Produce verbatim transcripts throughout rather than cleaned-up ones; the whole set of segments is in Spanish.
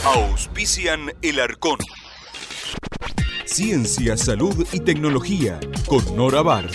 Auspician El Arcón. Ciencia, salud y tecnología con Nora Bar.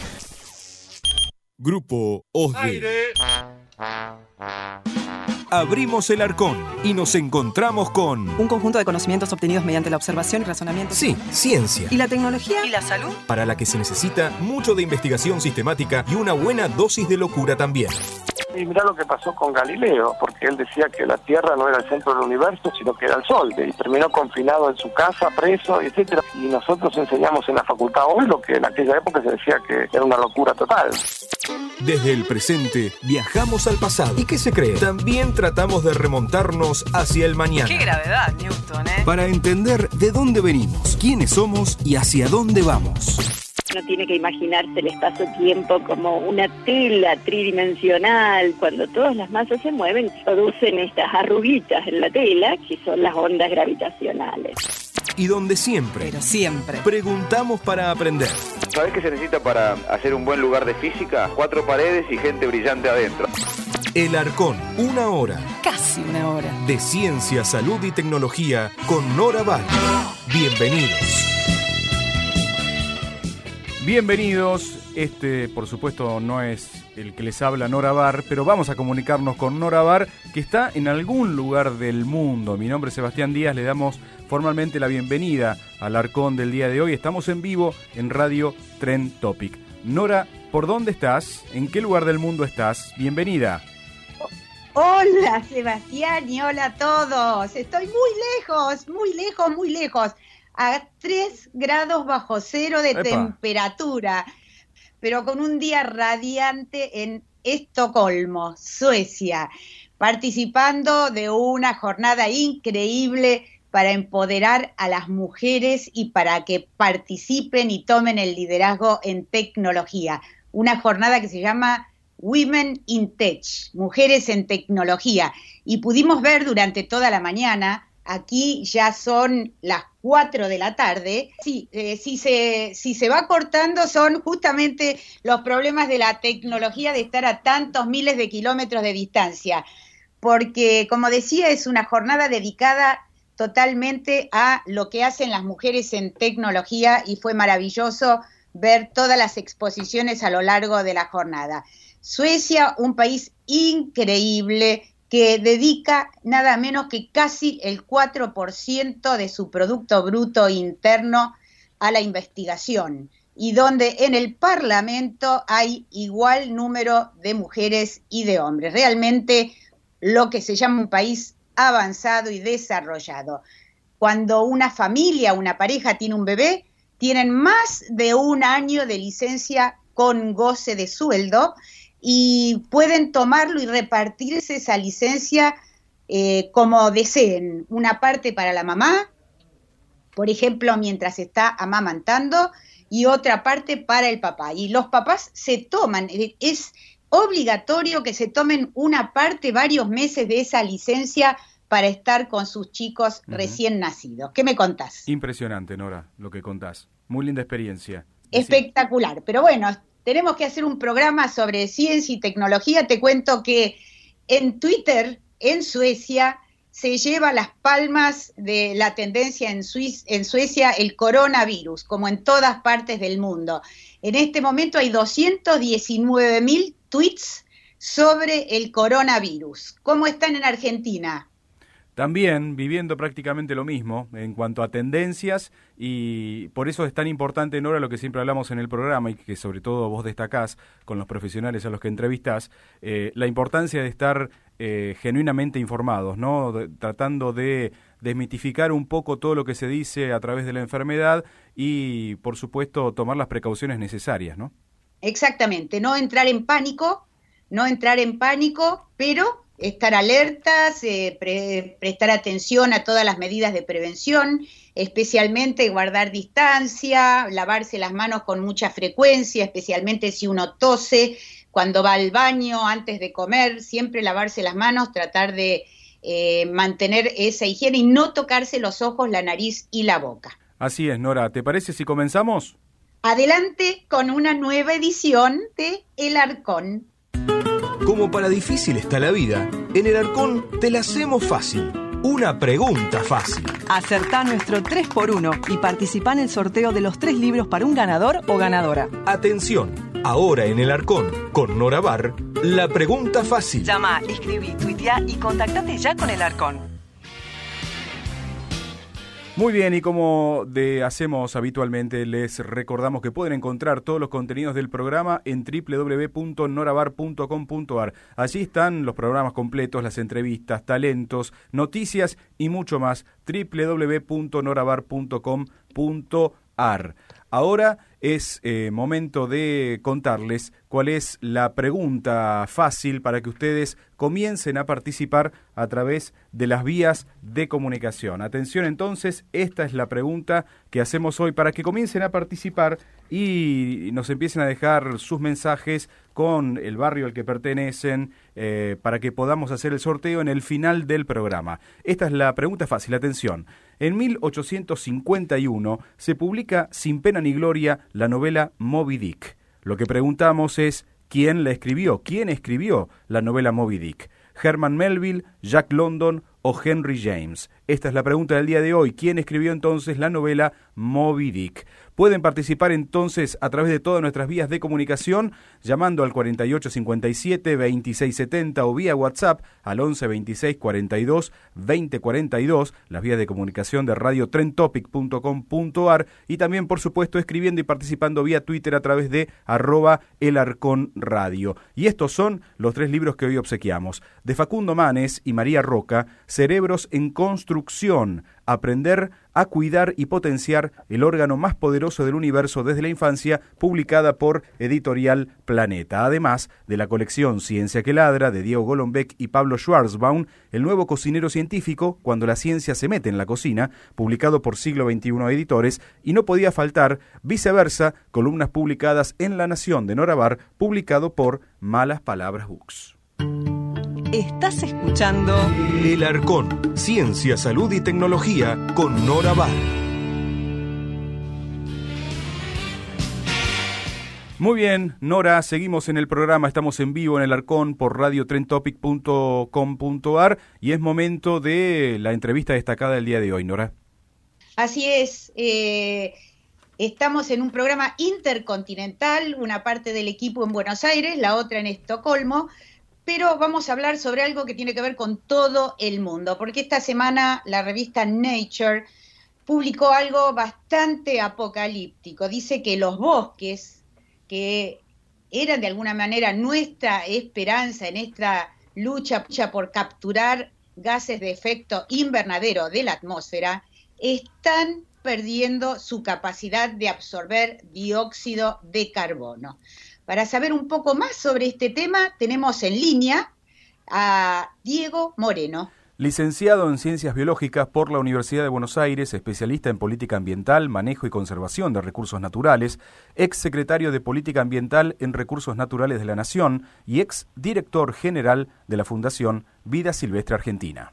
Grupo O S D E. Abrimos El Arcón y nos encontramos con un conjunto de conocimientos obtenidos mediante la observación y razonamiento. Sí, ciencia. ¿Y la tecnología? ¿Y la salud? Para la que se necesita mucho de investigación sistemática y una buena dosis de locura también. Y mirá lo que pasó con Galileo, porque él decía que la Tierra no era el centro del universo, sino que era el Sol, y terminó confinado en su casa, preso, etcétera. Y nosotros enseñamos en la facultad hoy lo que en aquella época se decía que era una locura total. Desde el presente viajamos al pasado. ¿Y qué se cree? También tratamos de remontarnos hacia el mañana. ¡Qué gravedad, Newton, eh! Para entender de dónde venimos, quiénes somos y hacia dónde vamos. Uno tiene que imaginarse el espacio-tiempo como una tela tridimensional. Cuando todas las masas se mueven, producen estas arruguitas en la tela, que son las ondas gravitacionales. Y donde siempre, pero siempre, preguntamos para aprender. ¿Sabés qué se necesita para hacer un buen lugar de física? Cuatro paredes y gente brillante adentro. El Arcón, una hora. Casi una hora. De ciencia, salud y tecnología con Nora Bar. Bienvenidos. Bienvenidos, este por supuesto no es el que les habla Nora Bar, pero vamos a comunicarnos con Nora Bar, que está en algún lugar del mundo. Mi nombre es Sebastián Díaz, le damos formalmente la bienvenida al Arcón del día de hoy. Estamos en vivo en Radio Trend Topic. Nora, ¿por dónde estás? ¿En qué lugar del mundo estás? Bienvenida. Hola Sebastián y hola a todos. Estoy muy lejos, muy lejos, muy lejos. A tres grados bajo cero de Epa. temperatura, pero con un día radiante en Estocolmo, Suecia, participando de una jornada increíble para empoderar a las mujeres y para que participen y tomen el liderazgo en tecnología. Una jornada que se llama Women in Tech, Mujeres en Tecnología, y pudimos ver durante toda la mañana. Aquí ya son las cuatro de la tarde. Sí, eh, si, se, si se va cortando son justamente los problemas de la tecnología de estar a tantos miles de kilómetros de distancia. Porque, como decía, es una jornada dedicada totalmente a lo que hacen las mujeres en tecnología y fue maravilloso ver todas las exposiciones a lo largo de la jornada. Suecia, un país increíble, que dedica nada menos que casi el cuatro por ciento de su Producto Bruto Interno a la investigación, y donde en el Parlamento hay igual número de mujeres y de hombres. Realmente lo que se llama un país avanzado y desarrollado. Cuando una familia, una pareja tiene un bebé, tienen más de un año de licencia con goce de sueldo, y pueden tomarlo y repartirse esa licencia eh, como deseen. Una parte para la mamá, por ejemplo, mientras está amamantando, y otra parte para el papá. Y los papás se toman, es obligatorio que se tomen una parte, varios meses de esa licencia para estar con sus chicos uh-huh. recién nacidos. ¿Qué me contás? Impresionante, Nora, lo que contás. Muy linda experiencia. Espectacular, pero bueno, tenemos que hacer un programa sobre ciencia y tecnología. Te cuento que en Twitter, en Suecia, se lleva las palmas de la tendencia en, Suiz, en Suecia el coronavirus, como en todas partes del mundo. En este momento hay doscientos diecinueve mil tweets sobre el coronavirus. ¿Cómo están en Argentina? También viviendo prácticamente lo mismo en cuanto a tendencias, y por eso es tan importante, Nora, lo que siempre hablamos en el programa y que sobre todo vos destacás con los profesionales a los que entrevistás, eh, la importancia de estar eh, genuinamente informados, ¿no? De, tratando de desmitificar un poco todo lo que se dice a través de la enfermedad y, por supuesto, tomar las precauciones necesarias, ¿no? Exactamente, no entrar en pánico, no entrar en pánico, pero estar alertas, eh, pre- prestar atención a todas las medidas de prevención, especialmente guardar distancia, lavarse las manos con mucha frecuencia, especialmente si uno tose, cuando va al baño, antes de comer, siempre lavarse las manos, tratar de eh, mantener esa higiene y no tocarse los ojos, la nariz y la boca. Así es, Nora. ¿Te parece si comenzamos? Adelante con una nueva edición de El Arcón. Como para difícil está la vida, en El Arcón te la hacemos fácil. una pregunta fácil. Acertá nuestro tres por uno y participá en el sorteo de los tres libros para un ganador o ganadora. Atención, ahora en El Arcón, con Nora Bar, la pregunta fácil. Llama, escribí, tuitea y contactate ya con El Arcón. Muy bien, y como de hacemos habitualmente, les recordamos que pueden encontrar todos los contenidos del programa en doble u doble u doble u punto norabar punto com punto a r. Allí están los programas completos, las entrevistas, talentos, noticias y mucho más. doble u doble u doble u punto norabar punto com punto a r. Ahora es eh, momento de contarles cuál es la pregunta fácil para que ustedes comiencen a participar a través de las vías de comunicación. Atención entonces, esta es la pregunta que hacemos hoy para que comiencen a participar y nos empiecen a dejar sus mensajes con el barrio al que pertenecen eh, para que podamos hacer el sorteo en el final del programa. Esta es la pregunta fácil, atención. En mil ochocientos cincuenta y uno se publica Sin pena ni gloria la novela Moby Dick. Lo que preguntamos es, ¿quién la escribió? ¿Quién escribió la novela Moby Dick? ¿Herman Melville, Jack London o Henry James? Esta es la pregunta del día de hoy. ¿Quién escribió entonces la novela Moby Dick? Pueden participar entonces a través de todas nuestras vías de comunicación, llamando al cuarenta y ocho cincuenta y siete, veintiséis setenta o vía WhatsApp al once veintiséis cuarenta y dos veinte cuarenta y dos, las vías de comunicación de radio trend topic punto com punto a r y también, por supuesto, escribiendo y participando vía Twitter a través de arroba El Arcón Radio. Y estos son los tres libros que hoy obsequiamos. De Facundo Manes y María Roca, Cerebros en Construcción, Aprender a cuidar y potenciar el órgano más poderoso del universo desde la infancia, publicada por Editorial Planeta. Además de la colección Ciencia que ladra, de Diego Golombek y Pablo Schwarzbaum, El nuevo cocinero científico, cuando la ciencia se mete en la cocina, publicado por Siglo veintiuno Editores, y no podía faltar Viceversa, columnas publicadas en La Nación de Nora Bar, publicado por Malas Palabras Books. Estás escuchando El Arcón, Ciencia, Salud y Tecnología con Nora Bar. Muy bien, Nora, seguimos en el programa, estamos en vivo en El Arcón por radio trend topic punto com punto a r y es momento de la entrevista destacada del día de hoy, Nora. Así es, eh, estamos en un programa intercontinental, una parte del equipo en Buenos Aires, la otra en Estocolmo, pero vamos a hablar sobre algo que tiene que ver con todo el mundo, porque esta semana la revista Nature publicó algo bastante apocalíptico. Dice que los bosques, que eran de alguna manera nuestra esperanza en esta lucha, lucha por capturar gases de efecto invernadero de la atmósfera, están perdiendo su capacidad de absorber dióxido de carbono. Para saber un poco más sobre este tema, tenemos en línea a Diego Moreno. Licenciado en Ciencias Biológicas por la Universidad de Buenos Aires, especialista en Política Ambiental, Manejo y Conservación de Recursos Naturales, ex secretario de Política Ambiental en Recursos Naturales de la Nación y ex director general de la Fundación Vida Silvestre Argentina.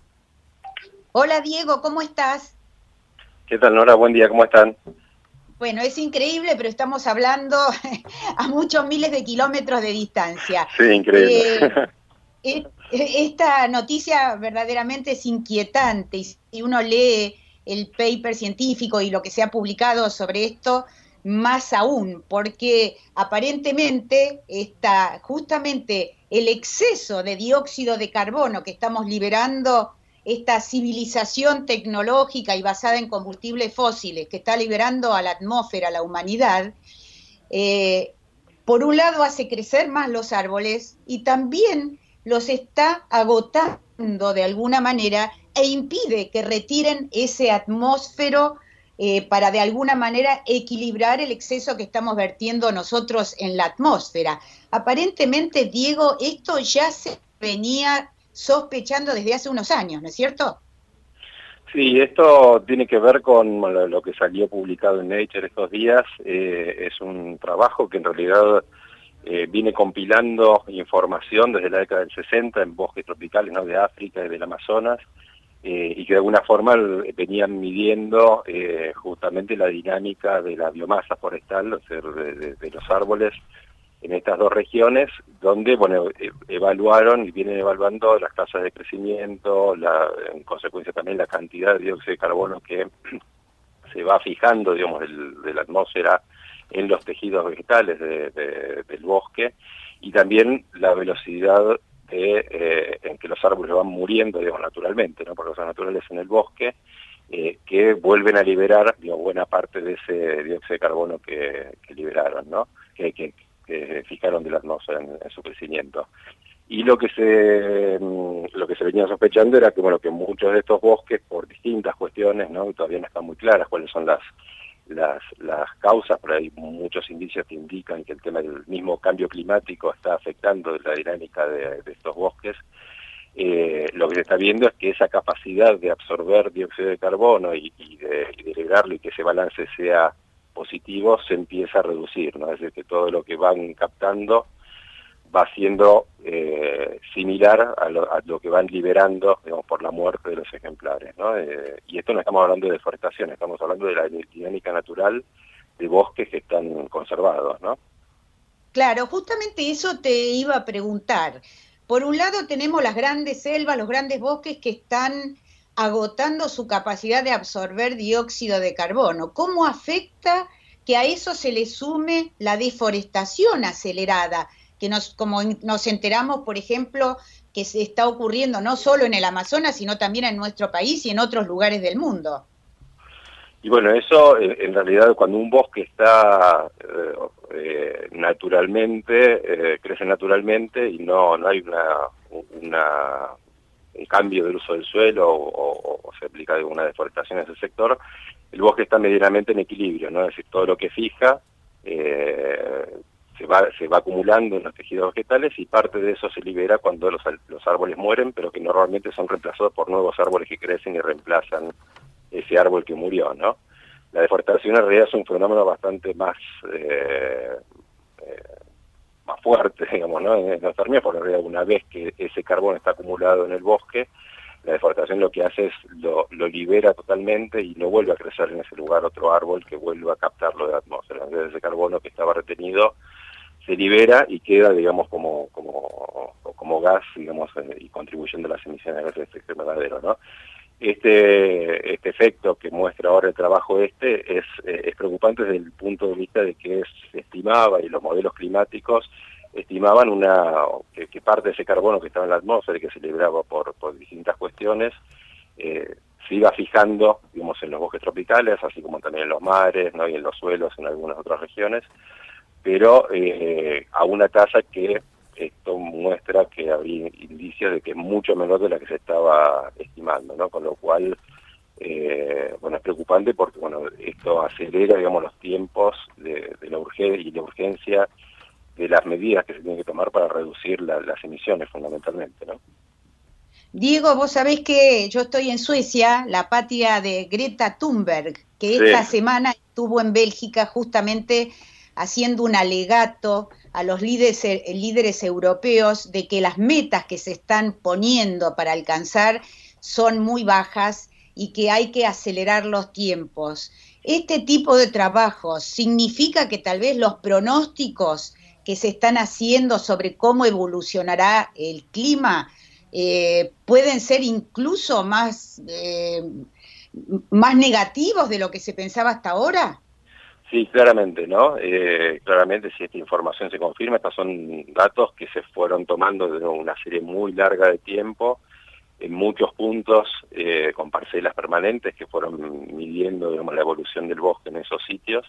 Hola Diego, ¿cómo estás? ¿Qué tal, Nora? Buen día, ¿cómo están? Bueno, es increíble, pero estamos hablando a muchos miles de kilómetros de distancia. Sí, increíble. Eh, esta noticia verdaderamente es inquietante, y si uno lee el paper científico y lo que se ha publicado sobre esto, más aún, porque aparentemente está justamente el exceso de dióxido de carbono que estamos liberando, esta civilización tecnológica y basada en combustibles fósiles que está liberando a la atmósfera, a la humanidad, eh, por un lado hace crecer más los árboles y también los está agotando de alguna manera e impide que retiren ese atmósfero eh, para de alguna manera equilibrar el exceso que estamos vertiendo nosotros en la atmósfera. Aparentemente, Diego, esto ya se venía sospechando desde hace unos años, ¿no es cierto? Sí, esto tiene que ver con lo que salió publicado en Nature estos días. Eh, es un trabajo que en realidad eh, viene compilando información desde la década del sesenta en bosques tropicales, ¿no?, de África y del Amazonas, eh, y que de alguna forma venían midiendo eh, justamente la dinámica de la biomasa forestal, o sea, de, de, de los árboles, en estas dos regiones, donde, bueno, e evaluaron y vienen evaluando las tasas de crecimiento, la, en consecuencia también la cantidad de dióxido de carbono que se va fijando, digamos, del, de la atmósfera en los tejidos vegetales de, de, del bosque, y también la velocidad de, eh, en que los árboles van muriendo, digamos, naturalmente, ¿no? Por causas naturales en el bosque, eh, que vuelven a liberar, digamos, buena parte de ese dióxido de carbono que, que liberaron, ¿no? Que, que, que fijaron de la atmósfera en, en su crecimiento. Y lo que se lo que se venía sospechando era que, bueno, que muchos de estos bosques, por distintas cuestiones, ¿no? Todavía no están muy claras cuáles son las las las causas, pero hay muchos indicios que indican que el tema del mismo cambio climático está afectando la dinámica de, de estos bosques. Eh, lo que se está viendo es que esa capacidad de absorber dióxido de carbono y, y, de, y de liberarlo, y que ese balance sea positivo, se empieza a reducir, ¿no? Es decir, que todo lo que van captando va siendo eh, similar a lo, a lo que van liberando, digamos, por la muerte de los ejemplares, ¿no? Eh, y esto no estamos hablando de deforestación, estamos hablando de la dinámica natural de bosques que están conservados, ¿no? Claro, justamente eso te iba a preguntar. Por un lado tenemos las grandes selvas, los grandes bosques que están agotando su capacidad de absorber dióxido de carbono. ¿Cómo afecta que a eso se le sume la deforestación acelerada? Que nos, como nos enteramos, por ejemplo, que se está ocurriendo no solo en el Amazonas, sino también en nuestro país y en otros lugares del mundo. Y bueno, eso en realidad cuando un bosque está eh, eh, naturalmente, eh, crece naturalmente y no, no hay una, una un cambio del uso del suelo o, o, o se aplica alguna deforestación en ese sector, el bosque está medianamente en equilibrio, ¿no? Es decir, todo lo que fija eh, se va se va acumulando en los tejidos vegetales y parte de eso se libera cuando los, los árboles mueren, pero que normalmente son reemplazados por nuevos árboles que crecen y reemplazan ese árbol que murió, ¿no? La deforestación en realidad es un fenómeno bastante más eh, eh, más fuerte, digamos, ¿no? En los términos, por en realidad, una vez que ese carbón está acumulado en el bosque, la deforestación lo que hace es lo, lo libera totalmente y no vuelve a crecer en ese lugar otro árbol que vuelva a captarlo de la atmósfera. Entonces ese carbono que estaba retenido se libera y queda, digamos, como como como gas, digamos, eh, y contribuyendo a las emisiones de gases de efecto invernadero, ¿no? Este este efecto que muestra ahora el trabajo este es, eh, es preocupante desde el punto de vista de que se estimaba, y los modelos climáticos estimaban una que, que parte de ese carbono que estaba en la atmósfera y que se liberaba por, por distintas cuestiones, eh, se iba fijando, digamos, en los bosques tropicales, así como también en los mares, ¿no? Y en los suelos en algunas otras regiones, pero eh, a una tasa que esto muestra que había indicios de que es mucho menor de la que se estaba estimando, ¿no? Con lo cual, eh, bueno, es preocupante porque, bueno, esto acelera, digamos, los tiempos de, de la urgencia y la urgencia de las medidas que se tienen que tomar para reducir la, las emisiones, fundamentalmente, ¿no? Diego, vos sabés que yo estoy en Suecia, la patria de Greta Thunberg, que esta sí. semana estuvo en Bélgica justamente haciendo un alegato a los líderes, líderes europeos de que las metas que se están poniendo para alcanzar son muy bajas y que hay que acelerar los tiempos. Este tipo de trabajos significa que tal vez los pronósticos que se están haciendo sobre cómo evolucionará el clima eh, pueden ser incluso más, eh, más negativos de lo que se pensaba hasta ahora. Sí, claramente, ¿no? Eh, claramente, si esta información se confirma, estos son datos que se fueron tomando de una serie muy larga de tiempo, en muchos puntos, eh, con parcelas permanentes que fueron midiendo, digamos, la evolución del bosque en esos sitios,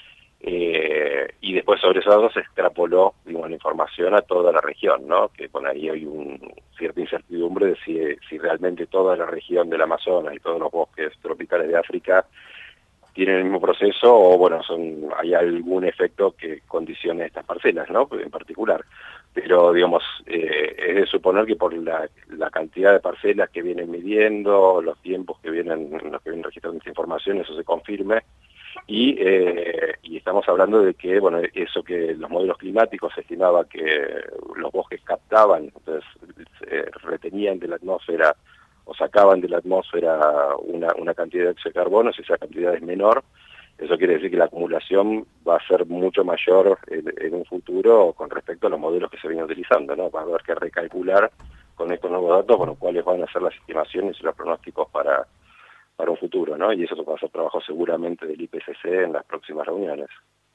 eh, y después sobre esos datos se extrapoló, digamos, la información a toda la región, ¿no? Que con ahí hay un, cierta incertidumbre de si, si realmente toda la región del Amazonas y todos los bosques tropicales de África tienen el mismo proceso o, bueno, son hay algún efecto que condicione estas parcelas, ¿no? En particular. Pero, digamos, eh, es de suponer que por la, la cantidad de parcelas que vienen midiendo, los tiempos que vienen, los que vienen registrando esta información, eso se confirme. Y, eh, y estamos hablando de que, bueno, eso que los modelos climáticos se estimaba que los bosques captaban, entonces eh, retenían de la atmósfera o sacaban de la atmósfera una, una cantidad de dióxido de carbono, si esa cantidad es menor, Eso quiere decir que la acumulación va a ser mucho mayor en, en un futuro con respecto a los modelos que se vienen utilizando, ¿no? Va a haber que recalcular con estos nuevos datos, con los cuales van a ser las estimaciones y los pronósticos para, para un futuro, ¿no? Y eso va a ser trabajo seguramente del I P C C en las próximas reuniones.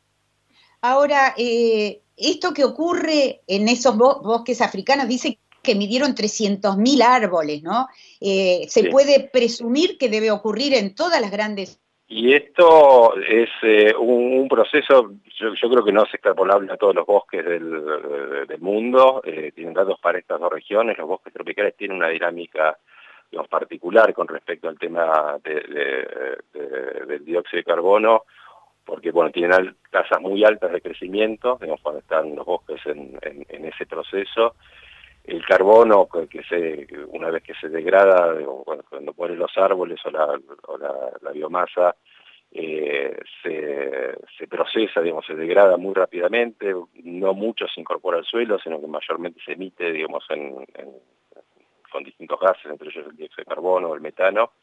Ahora, eh, esto que ocurre en esos bo- bosques africanos, dice que midieron trescientos mil árboles, ¿no? Eh, ¿Se Sí. puede presumir que debe ocurrir en todas las grandes? Y esto es eh, un, un proceso, yo, yo creo que no es extrapolable a todos los bosques del, del mundo, eh, tienen datos para estas dos regiones, los bosques tropicales tienen una dinámica, digamos, particular con respecto al tema de, de, de, del dióxido de carbono, porque bueno, tienen tasas muy altas de crecimiento, digamos, cuando están los bosques en, en, en ese proceso. El carbono, que se una vez que se degrada, cuando, cuando ponen los árboles o la, o la, la biomasa, eh, se, se procesa, digamos, se degrada muy rápidamente, no mucho se incorpora al suelo, sino que mayormente se emite, digamos, en, en, con distintos gases, entre ellos el dióxido de carbono o el metano.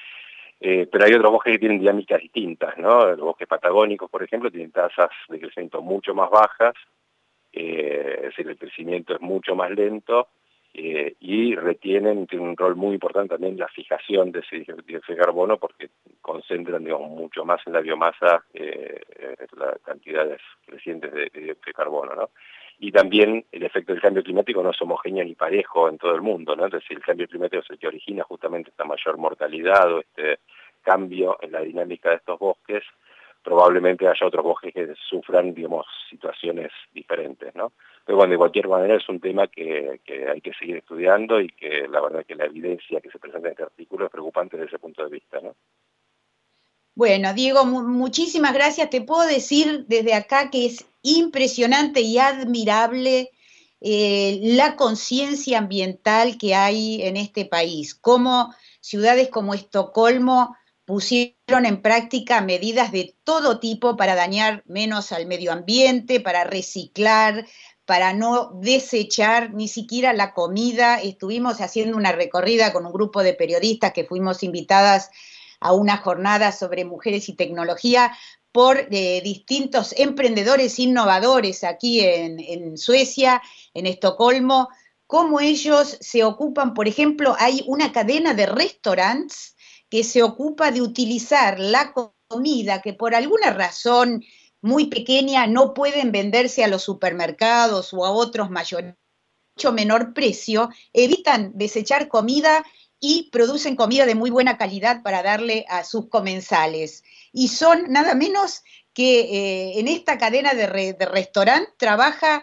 Eh, pero hay otros bosques que tienen dinámicas distintas, ¿no? Los bosques patagónicos, por ejemplo, tienen tasas de crecimiento mucho más bajas, eh, es decir, el crecimiento es mucho más lento, eh, y retienen, tienen un rol muy importante también la fijación de ese dióxido de carbono, porque concentran, digamos, mucho más en la biomasa eh, las cantidades crecientes de, de dióxido de carbono, ¿no? Y también el efecto del cambio climático no es homogéneo ni parejo en todo el mundo, ¿no? Entonces el cambio climático es el que origina justamente esta mayor mortalidad o este cambio en la dinámica de estos bosques. Probablemente haya otros bosques que sufran, digamos, situaciones diferentes, ¿no? Pero bueno, de cualquier manera es un tema que, que hay que seguir estudiando y que la verdad que la evidencia que se presenta en este artículo es preocupante desde ese punto de vista, ¿no? Bueno, Diego, mu- muchísimas gracias. Te puedo decir desde acá que es impresionante y admirable eh, la conciencia ambiental que hay en este país. Cómo ciudades como Estocolmo pusieron en práctica medidas de todo tipo para dañar menos al medio ambiente, para reciclar, para no desechar ni siquiera la comida. Estuvimos haciendo una recorrida con un grupo de periodistas que fuimos invitadas a una jornada sobre mujeres y tecnología por eh, distintos emprendedores innovadores aquí en, en Suecia, en Estocolmo, cómo ellos se ocupan, por ejemplo, hay una cadena de restaurantes que se ocupa de utilizar la comida que por alguna razón muy pequeña no pueden venderse a los supermercados o a otros mayores, mucho menor precio, evitan desechar comida y producen comida de muy buena calidad para darle a sus comensales. Y son nada menos que eh, en esta cadena de, re, de restaurante trabaja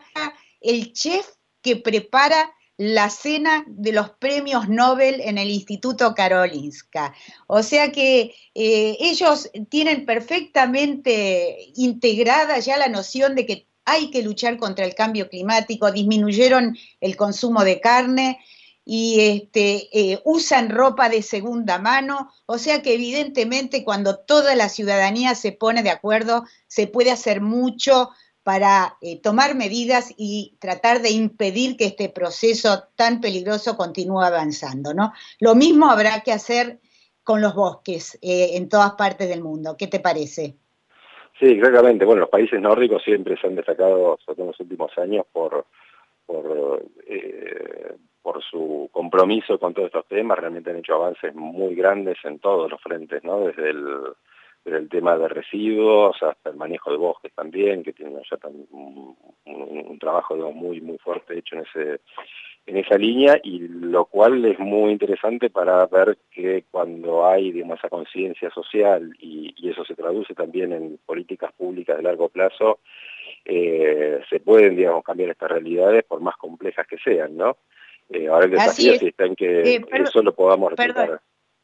el chef que prepara la cena de los premios Nobel en el Instituto Karolinska. O sea que eh, ellos tienen perfectamente integrada ya la noción de que hay que luchar contra el cambio climático, disminuyeron el consumo de carne y este, eh, usan ropa de segunda mano, o sea que evidentemente cuando toda la ciudadanía se pone de acuerdo, se puede hacer mucho para eh, tomar medidas y tratar de impedir que este proceso tan peligroso continúe avanzando, ¿no? Lo mismo habrá que hacer con los bosques eh, en todas partes del mundo. ¿Qué te parece? Sí, exactamente. Bueno, los países nórdicos siempre se han destacado, sobre todo en los últimos años, por por eh, por su compromiso con todos estos temas. Realmente han hecho avances muy grandes en todos los frentes, ¿no? Desde el, desde el tema de residuos hasta el manejo de bosques también, que tienen ya tan, un, un, un trabajo, digamos, muy muy fuerte hecho en ese en esa línea, y lo cual es muy interesante para ver que cuando hay, digamos, esa conciencia social y, y eso se traduce también en políticas públicas de largo plazo, eh, se pueden, digamos, cambiar estas realidades por más complejas que sean, ¿no? Eh, ahora el desafío sí está en que eh, perdón, eso lo podamos replicar.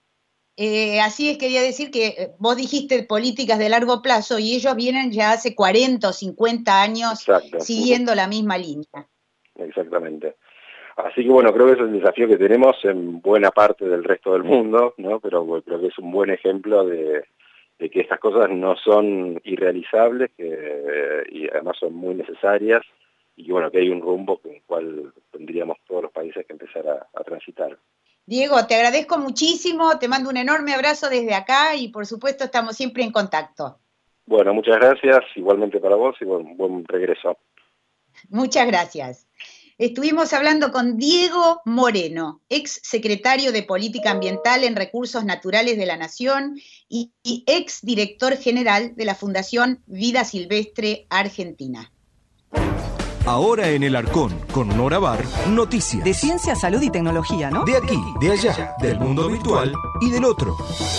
Eh, así es, quería decir que eh, vos dijiste políticas de largo plazo y ellos vienen ya hace cuarenta o cincuenta años Exacto. siguiendo uh-huh. la misma línea. Exactamente. Así que bueno, creo que ese es el desafío que tenemos en buena parte del resto del mundo, ¿no? Pero bueno, creo que es un buen ejemplo de, de que estas cosas no son irrealizables, que eh, y además son muy necesarias, y que bueno, que hay un rumbo con el cual tendríamos todos los países que empezar a, a transitar. Diego, te agradezco muchísimo, te mando un enorme abrazo desde acá y por supuesto estamos siempre en contacto. Bueno, muchas gracias, igualmente para vos y buen, buen regreso. Muchas gracias. Estuvimos hablando con Diego Moreno, ex secretario de Política Ambiental en Recursos Naturales de la Nación y, y ex director general de la Fundación Vida Silvestre Argentina. Ahora en el Arcón, con Nora Bar, noticias. De ciencia, salud y tecnología, ¿no? De aquí, de allá, del mundo virtual y del otro.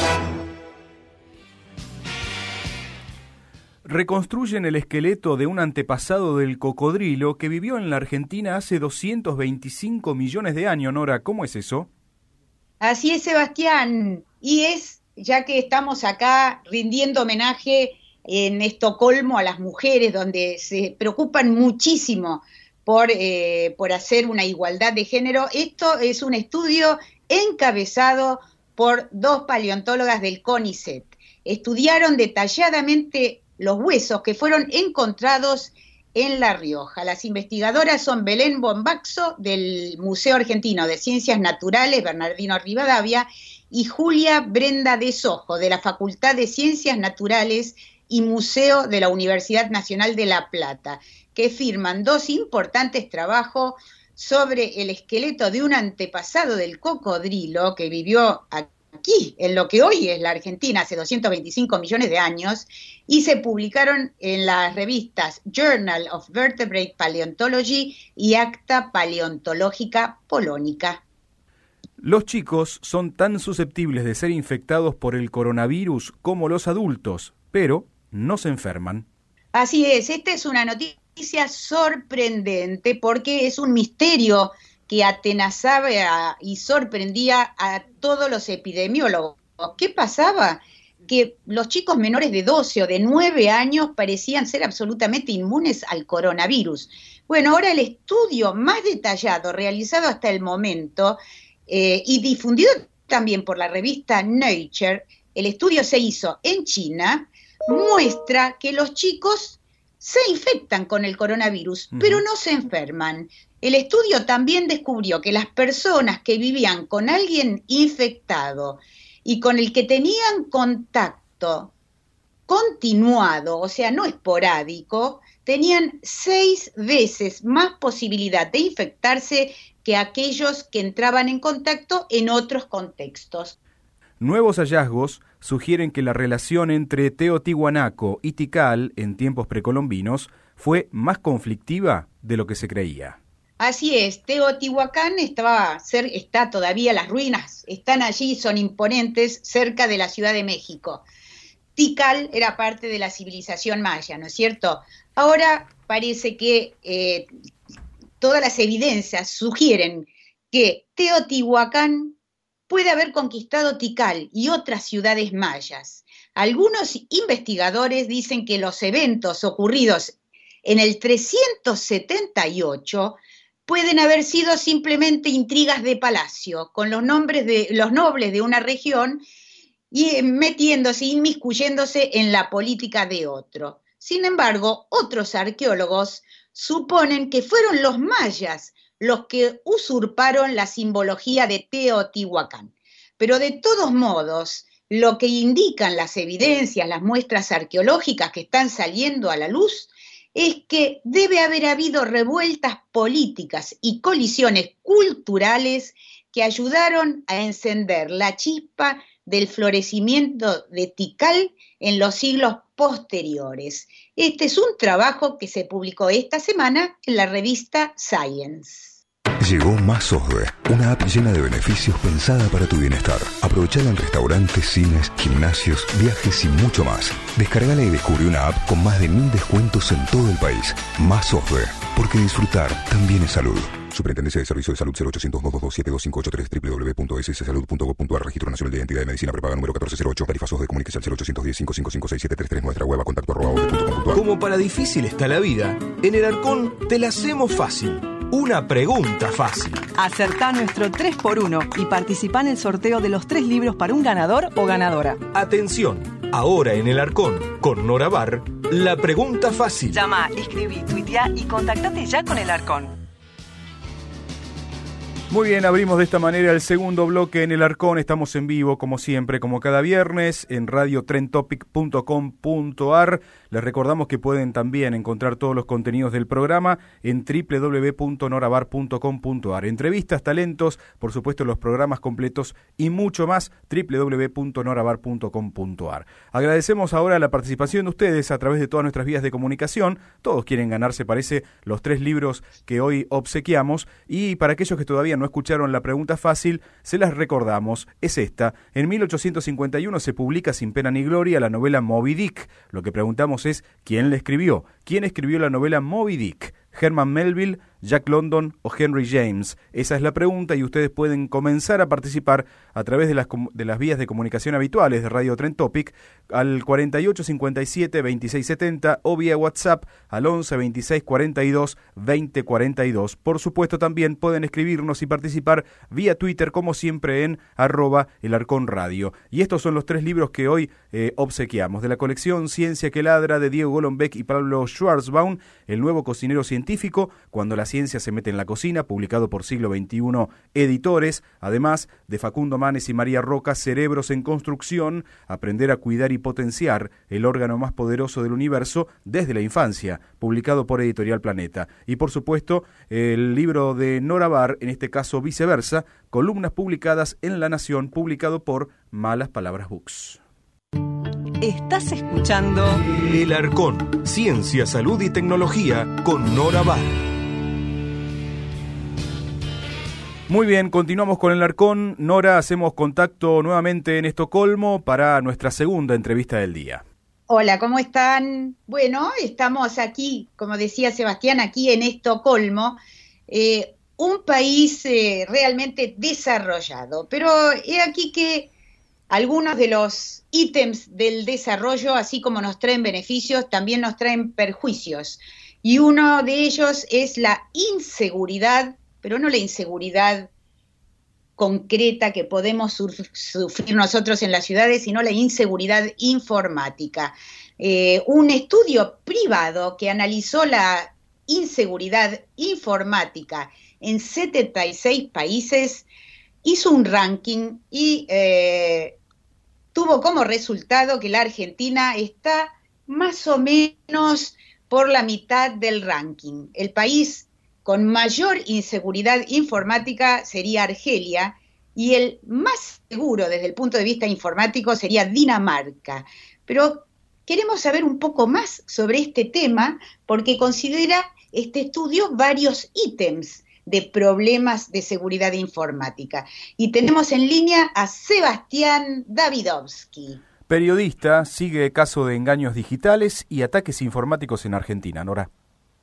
Reconstruyen el esqueleto de un antepasado del cocodrilo que vivió en la Argentina hace doscientos veinticinco millones de años. Nora, ¿cómo es eso? Así es, Sebastián. Y es, ya que estamos acá rindiendo homenaje en Estocolmo a las mujeres, donde se preocupan muchísimo por, eh, por hacer una igualdad de género, esto es un estudio encabezado por dos paleontólogas del CONICET. Estudiaron detalladamente los huesos que fueron encontrados en La Rioja. Las investigadoras son Belén Bombaxo, del Museo Argentino de Ciencias Naturales, Bernardino Rivadavia, y Julia Brenda de Sojo, de la Facultad de Ciencias Naturales y Museo de la Universidad Nacional de La Plata, que firman dos importantes trabajos sobre el esqueleto de un antepasado del cocodrilo que vivió aquí, en lo que hoy es la Argentina, hace doscientos veinticinco millones de años, y se publicaron en las revistas Journal of Vertebrate Paleontology y Acta Paleontológica Polónica. Los chicos son tan susceptibles de ser infectados por el coronavirus como los adultos, pero no se enferman. Así es, esta es una noticia sorprendente porque es un misterio que atenazaba a, y sorprendía a todos los epidemiólogos. ¿Qué pasaba? Que los chicos menores de doce o de nueve años parecían ser absolutamente inmunes al coronavirus. Bueno, ahora el estudio más detallado realizado hasta el momento eh, y difundido también por la revista Nature, el estudio se hizo en China, muestra que los chicos se infectan con el coronavirus, uh-huh. pero no se enferman. El estudio también descubrió que las personas que vivían con alguien infectado y con el que tenían contacto continuado, o sea, no esporádico, tenían seis veces más posibilidad de infectarse que aquellos que entraban en contacto en otros contextos. Nuevos hallazgos sugieren que la relación entre Teotihuanaco y Tikal en tiempos precolombinos fue más conflictiva de lo que se creía. Así es, Teotihuacán estaba, está todavía, las ruinas están allí, son imponentes, cerca de la Ciudad de México. Tikal era parte de la civilización maya, ¿no es cierto? Ahora parece que eh, todas las evidencias sugieren que Teotihuacán puede haber conquistado Tikal y otras ciudades mayas. Algunos investigadores dicen que los eventos ocurridos en el trescientos setenta y ocho pueden haber sido simplemente intrigas de palacio, con los nombres de los nobles de una región y metiéndose, inmiscuyéndose en la política de otro. Sin embargo, otros arqueólogos suponen que fueron los mayas los que usurparon la simbología de Teotihuacán. Pero de todos modos, lo que indican las evidencias, las muestras arqueológicas que están saliendo a la luz, es que debe haber habido revueltas políticas y colisiones culturales que ayudaron a encender la chispa del florecimiento de Tikal en los siglos posteriores. Este es un trabajo que se publicó esta semana en la revista Science. Llegó Más Osbe, una app llena de beneficios pensada para tu bienestar. Aprovechala en restaurantes, cines, gimnasios, viajes y mucho más. Descargala y descubre una app con más de mil descuentos en todo el país. Más Osbe, porque disfrutar también es salud. Superintendencia de Servicios de Salud cero ochocientos, dos dos dos, siete dos cinco ocho tres, doble u doble u doble u punto s s salud punto gov punto a r, Registro Nacional de Identidad de Medicina Prepaga número catorce cero ocho, Tarifas OSDE, comuníquese al cero ochocientos diez, cinco cinco cinco, seis siete tres tres, nuestra web a contacto arroba osde punto com punto a r. Como para difícil está la vida, en el Arcón te la hacemos fácil. Una pregunta fácil. Acertá nuestro tres por uno y participá en el sorteo de los tres libros para un ganador o ganadora. Atención, ahora en el Arcón, con Nora Bar, la pregunta fácil. Llama, escribí, tuitea y contactate ya con el Arcón. Muy bien, abrimos de esta manera el segundo bloque en el Arcón. Estamos en vivo, como siempre, como cada viernes, en radio trend topic punto com punto a r. Les recordamos que pueden también encontrar todos los contenidos del programa en doble u doble u doble u punto norabar punto com punto a r. Entrevistas, talentos, por supuesto los programas completos y mucho más, doble u doble u doble u punto norabar punto com punto a r. Agradecemos ahora la participación de ustedes a través de todas nuestras vías de comunicación. Todos quieren ganarse, parece, los tres libros que hoy obsequiamos. Y para aquellos que todavía no escucharon la pregunta fácil, se las recordamos. Es esta. En mil ochocientos cincuenta y uno se publica sin pena ni gloria la novela Moby Dick. Lo que preguntamos es, ¿quién la escribió? ¿Quién escribió la novela Moby Dick? ¿Herman Melville, Jack London o Henry James? Esa es la pregunta y ustedes pueden comenzar a participar a través de las, de las vías de comunicación habituales de Radio Trend Topic al cuarenta y ocho cincuenta y siete veintiséis setenta o vía WhatsApp al once veintiséis cuarenta y dos veinte cuarenta y dos. Por supuesto también pueden escribirnos y participar vía Twitter como siempre en arroba el Arcón Radio. Y estos son los tres libros que hoy eh, obsequiamos. De la colección Ciencia que ladra de Diego Golombek y Pablo Schwarzbaum, El nuevo cocinero científico, cuando la ciencia se mete en la cocina, publicado por Siglo veintiuno Editores. Además de Facundo Manes y María Roca, Cerebros en construcción, aprender a cuidar y potenciar el órgano más poderoso del universo desde la infancia, publicado por Editorial Planeta. Y por supuesto, el libro de Nora Barr, en este caso Viceversa, columnas publicadas en La Nación, publicado por Malas Palabras Books. Estás escuchando El Arcón, Ciencia, Salud y Tecnología con Nora Barr. Muy bien, continuamos con el Arcón. Nora, hacemos contacto nuevamente en Estocolmo para nuestra segunda entrevista del día. Hola, ¿cómo están? Bueno, estamos aquí, como decía Sebastián, aquí en Estocolmo, eh, un país eh, realmente desarrollado, pero he aquí que algunos de los ítems del desarrollo, así como nos traen beneficios, también nos traen perjuicios. Y uno de ellos es la inseguridad, pero no la inseguridad concreta que podemos sufrir nosotros en las ciudades, sino la inseguridad informática. Eh, un estudio privado que analizó la inseguridad informática en setenta y seis países hizo un ranking y eh, tuvo como resultado que la Argentina está más o menos por la mitad del ranking. El país con mayor inseguridad informática sería Argelia y el más seguro desde el punto de vista informático sería Dinamarca. Pero queremos saber un poco más sobre este tema porque considera este estudio varios ítems de problemas de seguridad informática. Y tenemos en línea a Sebastián Davidovsky. Periodista, sigue caso de engaños digitales y ataques informáticos en Argentina. Nora.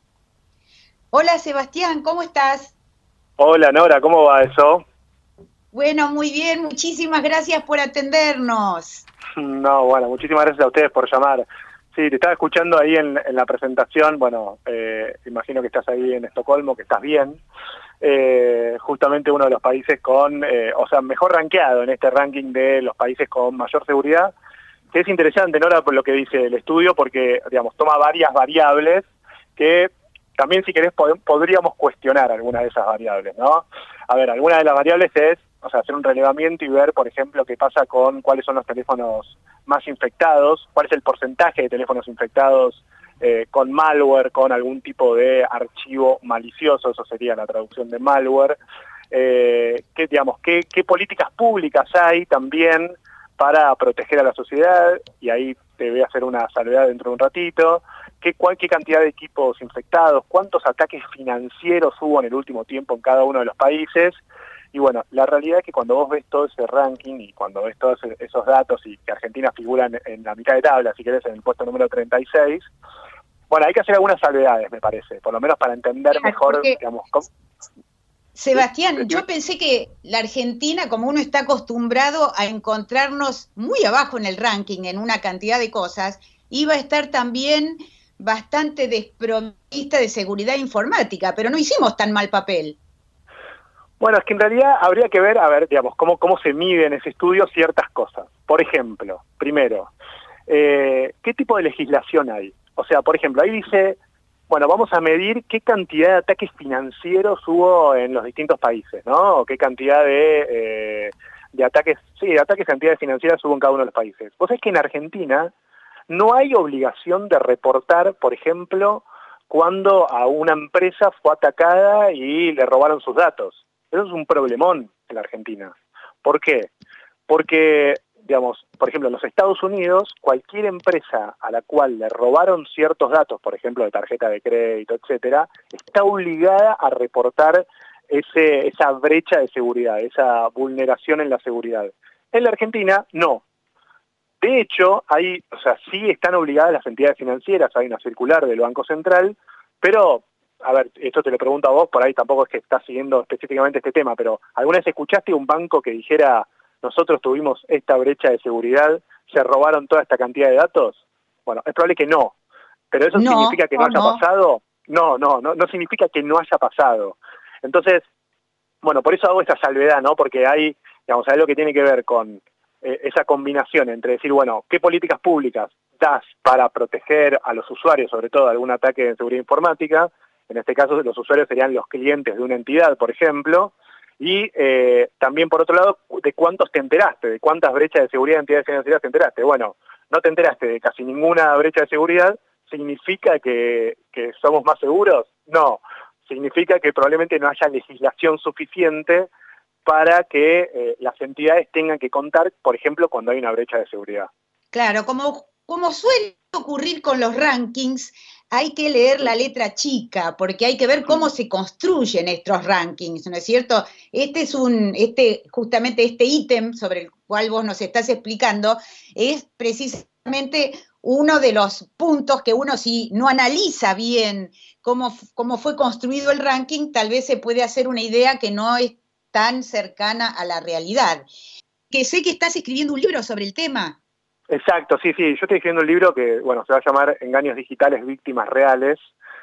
Hola Sebastián, ¿cómo estás? Hola Nora, ¿cómo va eso? Bueno, muy bien, muchísimas gracias por atendernos. No, bueno, muchísimas gracias a ustedes por llamar. Sí, te estaba escuchando ahí en, en la presentación, bueno, eh, imagino que estás ahí en Estocolmo, que estás bien. Eh, justamente uno de los países con, eh, o sea, mejor rankeado en este ranking de los países con mayor seguridad, que es interesante, Nora, por lo que dice el estudio, porque, digamos, toma varias variables que también, si querés, pod- podríamos cuestionar algunas de esas variables, ¿no? A ver, alguna de las variables es, o sea, hacer un relevamiento y ver, por ejemplo, qué pasa con cuáles son los teléfonos más infectados, cuál es el porcentaje de teléfonos infectados eh, con malware, con algún tipo de archivo malicioso, eso sería la traducción de malware. Eh, qué, digamos, qué, qué políticas públicas hay también para proteger a la sociedad, y ahí te voy a hacer una salvedad dentro de un ratito. ¿Qué, cuál, qué cantidad de equipos infectados? ¿Cuántos ataques financieros hubo en el último tiempo en cada uno de los países? Y bueno, la realidad es que cuando vos ves todo ese ranking y cuando ves todos esos datos y que Argentina figura en, en la mitad de tabla, si querés, en el puesto número treinta y seis, bueno, hay que hacer algunas salvedades, me parece, por lo menos para entender mejor, Porque, digamos, cómo... Sebastián, yo pensé que la Argentina, como uno está acostumbrado a encontrarnos muy abajo en el ranking en una cantidad de cosas, iba a estar también bastante desprovista de seguridad informática, pero no hicimos tan mal papel. Bueno, es que en realidad habría que ver, a ver, digamos, cómo, cómo se mide en ese estudio ciertas cosas. Por ejemplo, primero, eh, ¿qué tipo de legislación hay? O sea, por ejemplo, ahí dice bueno, vamos a medir qué cantidad de ataques financieros hubo en los distintos países, ¿no? O qué cantidad de, eh, de ataques, sí, de ataques, cantidades financieras hubo en cada uno de los países. Vos sabés que en Argentina no hay obligación de reportar, por ejemplo, cuando a una empresa fue atacada y le robaron sus datos. Eso es un problemón en la Argentina. ¿Por qué? Porque, digamos, por ejemplo, en los Estados Unidos, cualquier empresa a la cual le robaron ciertos datos, por ejemplo, de tarjeta de crédito, etcétera, está obligada a reportar ese, esa brecha de seguridad, esa vulneración en la seguridad. En la Argentina, no. De hecho, hay, o sea, sí están obligadas las entidades financieras, hay una circular del Banco Central, pero, a ver, esto te lo pregunto a vos, por ahí tampoco es que estás siguiendo específicamente este tema, pero ¿alguna vez escuchaste un banco que dijera, nosotros tuvimos esta brecha de seguridad, se robaron toda esta cantidad de datos? Bueno, es probable que no, pero ¿eso no, significa que no, no haya no. pasado? No, no, no, no significa que no haya pasado. Entonces, bueno, por eso hago esta salvedad, ¿no? Porque hay, digamos, hay algo que tiene que ver con eh, esa combinación entre decir, bueno, ¿qué políticas públicas das para proteger a los usuarios, sobre todo de algún ataque de seguridad informática? En este caso, los usuarios serían los clientes de una entidad, por ejemplo, y eh, también, por otro lado, de cuántos te enteraste, de cuántas brechas de seguridad de entidades financieras te enteraste. Bueno, no te enteraste de casi ninguna brecha de seguridad, ¿significa que, que somos más seguros? No, significa que probablemente no haya legislación suficiente para que eh, las entidades tengan que contar, por ejemplo, cuando hay una brecha de seguridad. Claro, como, como suele ocurrir con los rankings, hay que leer la letra chica, porque hay que ver cómo se construyen estos rankings, ¿no es cierto? Este es un, este, justamente este ítem sobre el cual vos nos estás explicando, es precisamente uno de los puntos que uno, si no analiza bien cómo, cómo fue construido el ranking, tal vez se puede hacer una idea que no es tan cercana a la realidad. Que sé que estás escribiendo un libro sobre el tema. Exacto, sí, sí. Yo estoy escribiendo un libro que, bueno, se va a llamar Engaños Digitales, Víctimas Reales,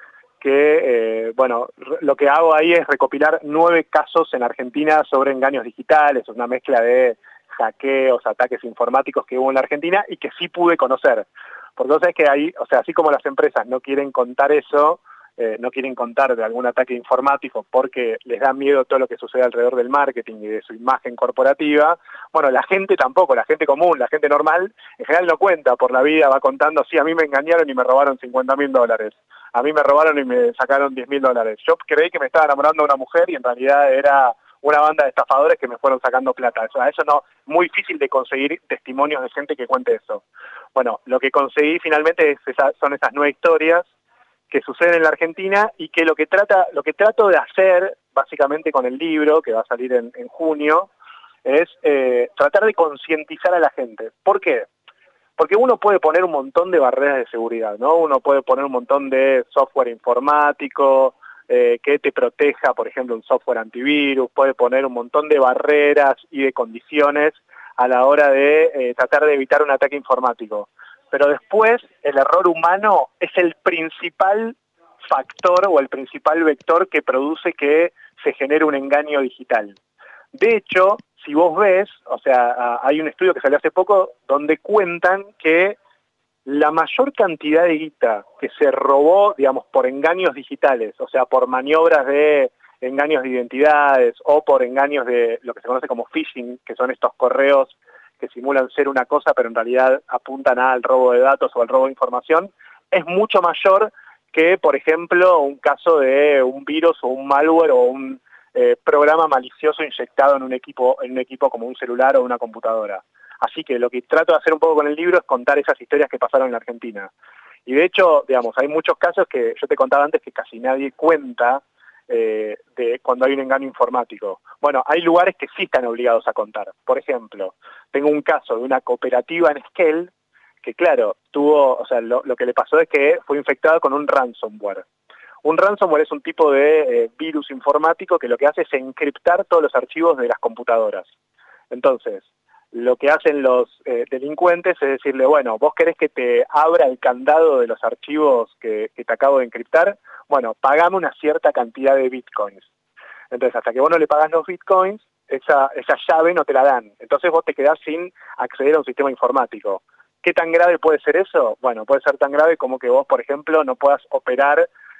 que, eh, bueno, lo que hago ahí es recopilar nueve casos en Argentina sobre engaños digitales, una mezcla de hackeos, ataques informáticos que hubo en la Argentina y que sí pude conocer. Porque vos sabés que ahí, o sea, así como las empresas no quieren contar eso, eh, no quieren contar de algún ataque informático porque les da miedo todo lo que sucede alrededor del marketing y de su imagen corporativa, bueno, la gente tampoco, la gente común, la gente normal, en general no cuenta por la vida, va contando, sí, a mí me engañaron y me robaron cincuenta mil dólares, a mí me robaron y me sacaron diez mil dólares, yo creí que me estaba enamorando de una mujer y en realidad era una banda de estafadores que me fueron sacando plata. Eso, eso no, muy difícil de conseguir testimonios de gente que cuente eso. Bueno, lo que conseguí finalmente es esa, son esas nueve historias que suceden en la Argentina y que lo que trata, lo que trato de hacer, básicamente con el libro, que va a salir en, en junio, es eh, tratar de concientizar a la gente. ¿Por qué? Porque uno puede poner un montón de barreras de seguridad, ¿no? Uno puede poner un montón de software informático, Eh, que te proteja, por ejemplo, un software antivirus, puede poner un montón de barreras y de condiciones a la hora de eh, tratar de evitar un ataque informático. Pero después, el error humano es el principal factor o el principal vector que produce que se genere un engaño digital. De hecho, si vos ves, o sea, hay un estudio que salió hace poco donde cuentan que la mayor cantidad de guita que se robó, digamos, por engaños digitales, o sea, por maniobras de engaños de identidades o por engaños de lo que se conoce como phishing, que son estos correos que simulan ser una cosa pero en realidad apuntan al robo de datos o al robo de información, es mucho mayor que, por ejemplo, un caso de un virus o un malware o un eh, programa malicioso inyectado en un equipo, en un equipo como un celular o una computadora. Así que lo que trato de hacer un poco con el libro es contar esas historias que pasaron en la Argentina. Y de hecho, digamos, hay muchos casos que yo te contaba antes que casi nadie cuenta eh, de cuando hay un engaño informático. Bueno, hay lugares que sí están obligados a contar. Por ejemplo, tengo un caso de una cooperativa en Esquel que, claro, tuvo, o sea, lo, lo que le pasó es que fue infectada con un ransomware. Un ransomware es un tipo de eh, virus informático que lo que hace es encriptar todos los archivos de las computadoras. Entonces, lo que hacen los eh, delincuentes es decirle, bueno, ¿vos querés que te abra el candado de los archivos que, que te acabo de encriptar? Bueno, pagame una cierta cantidad de bitcoins. Entonces, hasta que vos no le pagás los bitcoins, esa, esa llave no te la dan. Entonces vos te quedás sin acceder a un sistema informático. ¿Qué tan grave puede ser eso? Bueno, puede ser tan grave como que vos, por ejemplo, no puedas operar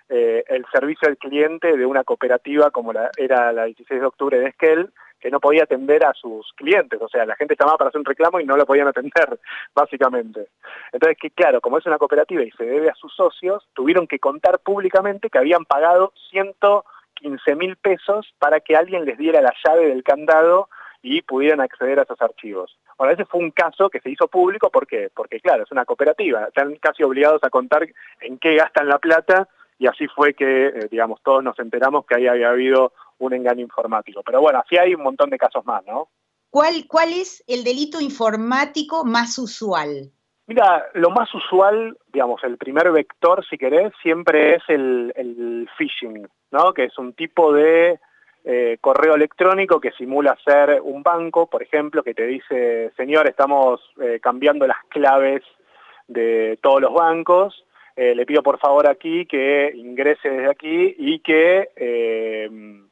eh, el servicio al cliente de una cooperativa como la, era la dieciséis de octubre de Esquel, que no podía atender a sus clientes, o sea, la gente llamaba para hacer un reclamo y no lo podían atender, básicamente. Entonces, que claro, como es una cooperativa y se debe a sus socios, tuvieron que contar públicamente que habían pagado ciento quince mil pesos para que alguien les diera la llave del candado y pudieran acceder a esos archivos. Bueno, ese fue un caso que se hizo público, ¿por qué? Porque claro, es una cooperativa, están casi obligados a contar en qué gastan la plata, y así fue que, eh, digamos, todos nos enteramos que ahí había habido un engaño informático. Pero bueno, así hay un montón de casos más, ¿no? ¿Cuál, cuál es el delito informático más usual? Mira, lo más usual, digamos, el primer vector, si querés, siempre es el, el phishing, ¿no? Que es un tipo de eh, correo electrónico que simula ser un banco, por ejemplo, que te dice, señor, estamos eh, cambiando las claves de todos los bancos, eh, le pido por favor aquí que ingrese desde aquí y que, eh,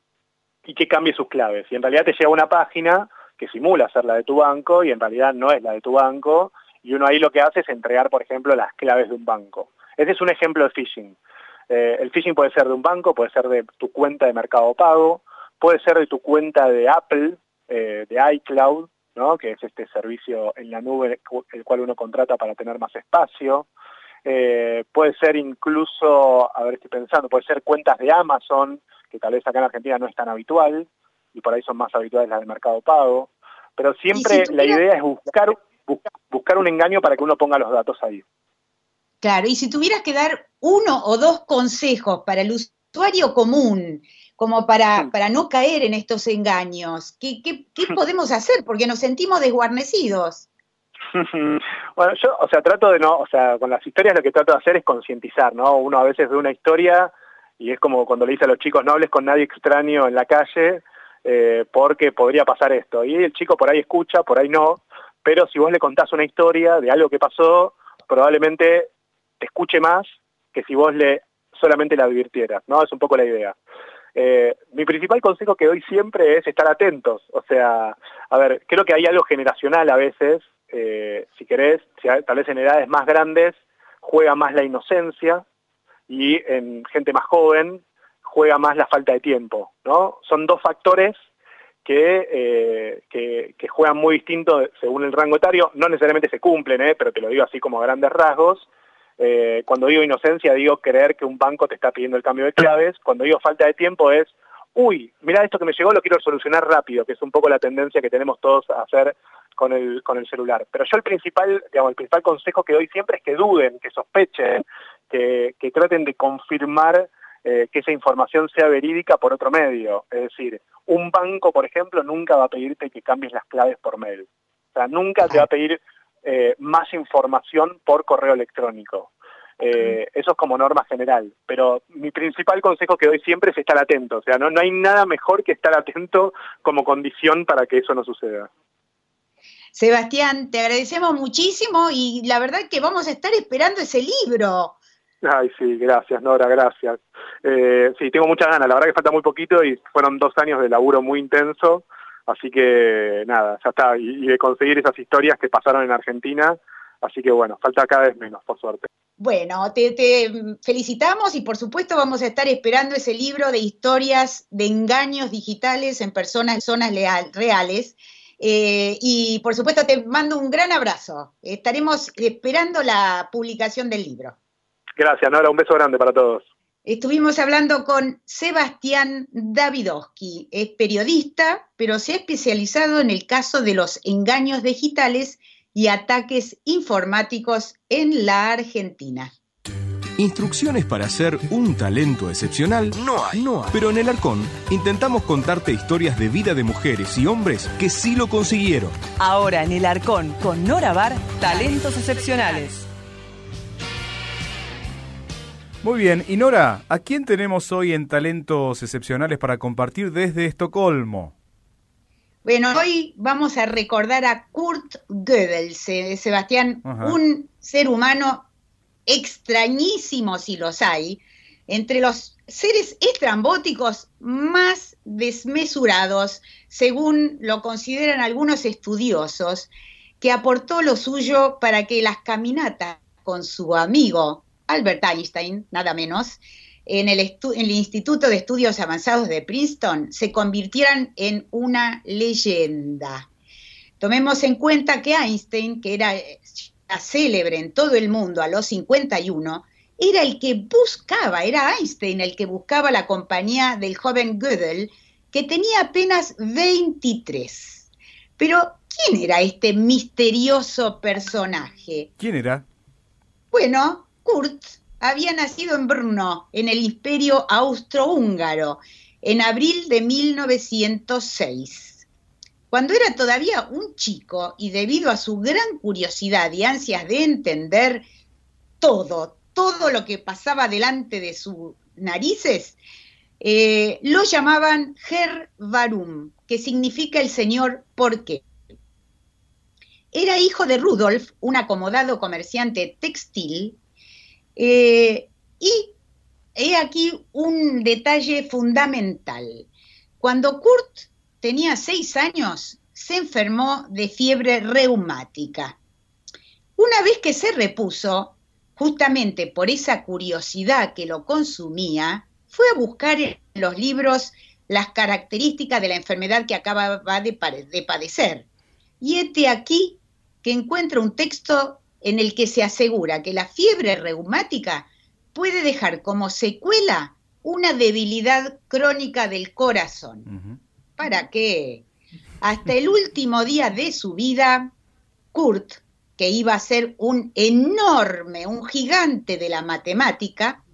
y que cambie sus claves. Y en realidad te llega una página que simula ser la de tu banco y en realidad no es la de tu banco, y uno ahí lo que hace es entregar, por ejemplo, las claves de un banco. Ese es un ejemplo de phishing. Eh, el phishing puede ser de un banco, puede ser de tu cuenta de Mercado Pago, puede ser de tu cuenta de Apple, eh, de iCloud, ¿no? Que es este servicio en la nube el cual uno contrata para tener más espacio. Eh, puede ser incluso, a ver, estoy pensando, puede ser cuentas de Amazon, que tal vez acá en Argentina no es tan habitual, y por ahí son más habituales las de Mercado Pago. Pero siempre si la idea es buscar, bus, buscar un engaño para que uno ponga los datos ahí. Claro, y si tuvieras que dar uno o dos consejos para el usuario común, como para, para no caer en estos engaños, ¿qué, qué, qué podemos hacer? Porque nos sentimos desguarnecidos. Bueno, yo, o sea, trato de no, o sea, con las historias lo que trato de hacer es concientizar, ¿no? Uno a veces ve una historia y es como cuando le dice a los chicos, no hables con nadie extraño en la calle, eh, porque podría pasar esto. Y el chico por ahí escucha, por ahí no, pero si vos le contás una historia de algo que pasó, probablemente te escuche más que si vos le solamente le advirtieras, ¿no? Es un poco la idea. Eh, mi principal consejo que doy siempre es estar atentos, o sea, a ver, creo que hay algo generacional a veces, eh, si querés, si hay, tal vez en edades más grandes juega más la inocencia y en gente más joven juega más la falta de tiempo, ¿no? Son dos factores que, eh, que, que juegan muy distinto según el rango etario, no necesariamente se cumplen, ¿eh? Pero te lo digo así como a grandes rasgos. Eh, cuando digo inocencia, digo creer que un banco te está pidiendo el cambio de claves. Cuando digo falta de tiempo es, uy, mirá esto que me llegó, lo quiero solucionar rápido, que es un poco la tendencia que tenemos todos a hacer con el, con el celular. Pero yo el principal, digamos, el principal consejo que doy siempre es que duden, que sospechen, que, que traten de confirmar eh, que esa información sea verídica por otro medio. Es decir, un banco, por ejemplo, nunca va a pedirte que cambies las claves por mail. O sea, nunca te va a pedir Eh, más información por correo electrónico. Eh, eso es como norma general, pero mi principal consejo que doy siempre es estar atento, o sea, no, no hay nada mejor que estar atento como condición para que eso no suceda. Sebastián, te agradecemos muchísimo y la verdad que vamos a estar esperando ese libro. Ay, sí, gracias, Nora, gracias. Eh, sí, tengo muchas ganas, la verdad que falta muy poquito y fueron dos años de laburo muy intenso. Así que nada, ya está, y, y de conseguir esas historias que pasaron en Argentina, así que bueno, falta cada vez menos, por suerte. Bueno, te, te felicitamos y por supuesto vamos a estar esperando ese libro de historias de engaños digitales en personas, personas leal, reales, eh, y por supuesto te mando un gran abrazo, estaremos esperando la publicación del libro. Gracias, Nora, un beso grande para todos. Estuvimos hablando con Sebastián Davidowski, es periodista, pero se ha especializado en el caso de los engaños digitales y ataques informáticos en la Argentina. Instrucciones para ser un talento excepcional no hay. no hay. Pero en El Arcón intentamos contarte historias de vida de mujeres y hombres que sí lo consiguieron. Ahora en El Arcón, con Nora Bar, talentos excepcionales. Muy bien, y Nora, ¿a quién tenemos hoy en Talentos Excepcionales para compartir desde Estocolmo? Bueno, hoy vamos a recordar a Kurt Gödel, Sebastián, Ajá. un ser humano extrañísimo si los hay, entre los seres estrambóticos más desmesurados, según lo consideran algunos estudiosos, que aportó lo suyo para que las caminatas con su amigo Albert Einstein, nada menos, en el, estu- en el Instituto de Estudios Avanzados de Princeton se convirtieran en una leyenda. Tomemos en cuenta que Einstein, que era célebre en todo el mundo a los cincuenta y uno, era el que buscaba, era Einstein el que buscaba la compañía del joven Gödel, que tenía apenas veintitrés. Pero, ¿quién era este misterioso personaje? ¿Quién era? Bueno, Kurt había nacido en Brno, en el Imperio Austrohúngaro, en abril de mil novecientos seis. Cuando era todavía un chico y debido a su gran curiosidad y ansias de entender todo, todo lo que pasaba delante de sus narices, eh, lo llamaban Herr Warum, que significa el señor ¿por qué? Era hijo de Rudolf, un acomodado comerciante textil, eh, y he aquí un detalle fundamental. Cuando Kurt tenía seis años, se enfermó de fiebre reumática. Una vez que se repuso, justamente por esa curiosidad que lo consumía, fue a buscar en los libros las características de la enfermedad que acababa de, de padecer. Y este aquí que encuentra un texto en el que se asegura que la fiebre reumática puede dejar como secuela una debilidad crónica del corazón. Uh-huh. ¿Para qué? Hasta el último día de su vida, Kurt, que iba a ser un enorme, un gigante de la matemática,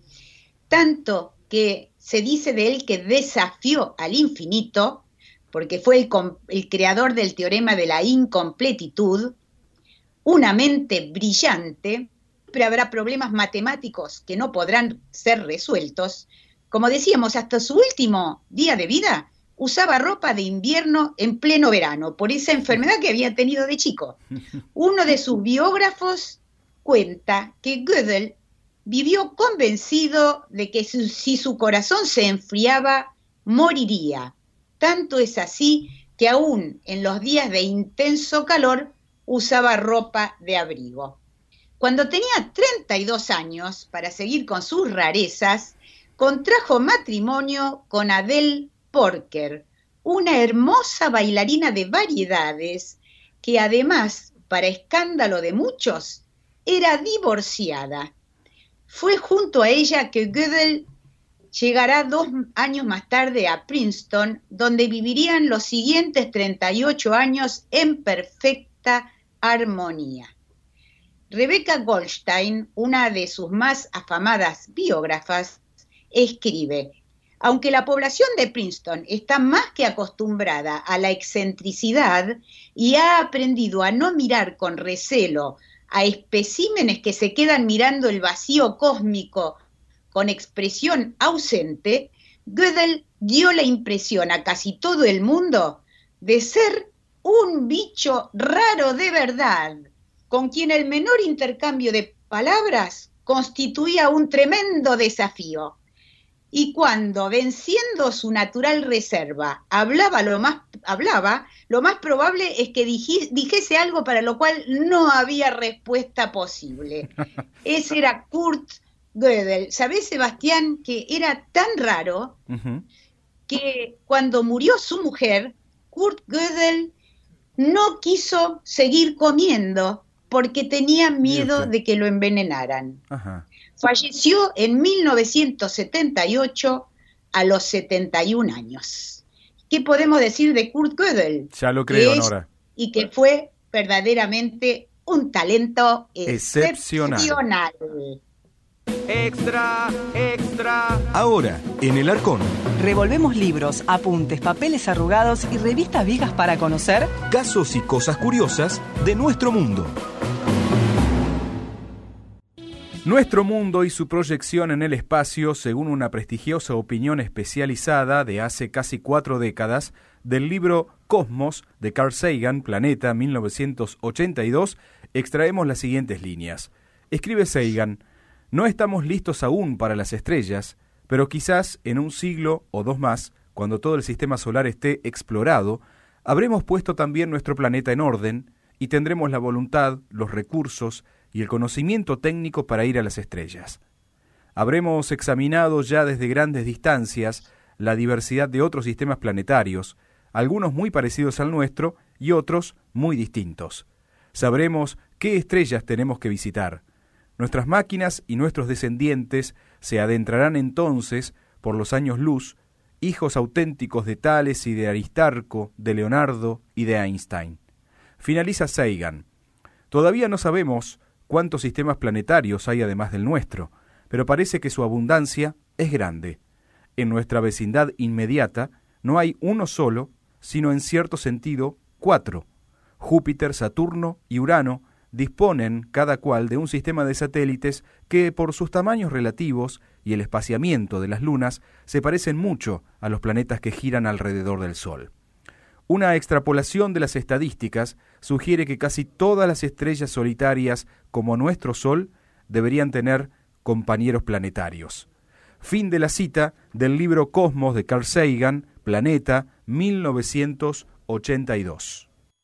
tanto que se dice de él que desafió al infinito, porque fue el, el creador del teorema de la incompletitud, una mente brillante, pero habrá problemas matemáticos que no podrán ser resueltos. Como decíamos, hasta su último día de vida, usaba ropa de invierno en pleno verano, por esa enfermedad que había tenido de chico. Uno de sus biógrafos cuenta que Gödel vivió convencido de que su, si su corazón se enfriaba, moriría. Tanto es así que aún en los días de intenso calor usaba ropa de abrigo. Cuando tenía treinta y dos años, para seguir con sus rarezas, contrajo matrimonio con Adele Porker, una hermosa bailarina de variedades que además, para escándalo de muchos, era divorciada. Fue junto a ella que Gödel llegará dos años más tarde a Princeton, donde vivirían los siguientes treinta y ocho años en perfecta armonía. Rebecca Goldstein, una de sus más afamadas biógrafas, escribe: aunque la población de Princeton está más que acostumbrada a la excentricidad y ha aprendido a no mirar con recelo a especímenes que se quedan mirando el vacío cósmico con expresión ausente, Gödel dio la impresión a casi todo el mundo de ser un bicho raro de verdad, con quien el menor intercambio de palabras constituía un tremendo desafío. Y cuando, venciendo su natural reserva, hablaba lo más, hablaba, lo más probable es que dij, dijese algo para lo cual no había respuesta posible. Ese era Kurt Gödel. ¿Sabés, Sebastián, que era tan raro uh-huh. que cuando murió su mujer, Kurt Gödel no quiso seguir comiendo porque tenía miedo de que lo envenenaran. Ajá. Falleció en mil novecientos setenta y ocho a los setenta y un años. ¿Qué podemos decir de Kurt Gödel? Ya lo creo, es, Nora. Y que fue verdaderamente un talento excepcional. excepcional. Extra, extra. Ahora, en el Arcón. Revolvemos libros, apuntes, papeles arrugados y revistas viejas para conocer casos y cosas curiosas de nuestro mundo. Nuestro mundo y su proyección en el espacio, según una prestigiosa opinión especializada de hace casi cuatro décadas, del libro Cosmos de Carl Sagan, Planeta, mil novecientos ochenta y dos, extraemos las siguientes líneas. Escribe Sagan: no estamos listos aún para las estrellas, pero quizás en un siglo o dos más, cuando todo el sistema solar esté explorado, habremos puesto también nuestro planeta en orden y tendremos la voluntad, los recursos y el conocimiento técnico para ir a las estrellas. Habremos examinado ya desde grandes distancias la diversidad de otros sistemas planetarios, algunos muy parecidos al nuestro y otros muy distintos. Sabremos qué estrellas tenemos que visitar. Nuestras máquinas y nuestros descendientes se adentrarán entonces por los años luz, hijos auténticos de Tales y de Aristarco, de Leonardo y de Einstein. Finaliza Sagan. Todavía no sabemos cuántos sistemas planetarios hay además del nuestro, pero parece que su abundancia es grande. En nuestra vecindad inmediata no hay uno solo, sino en cierto sentido cuatro. Júpiter, Saturno y Urano disponen cada cual de un sistema de satélites que, por sus tamaños relativos y el espaciamiento de las lunas, se parecen mucho a los planetas que giran alrededor del Sol. Una extrapolación de las estadísticas sugiere que casi todas las estrellas solitarias, como nuestro Sol, deberían tener compañeros planetarios. Fin de la cita del libro Cosmos de Carl Sagan, Planeta, mil novecientos ochenta y dos.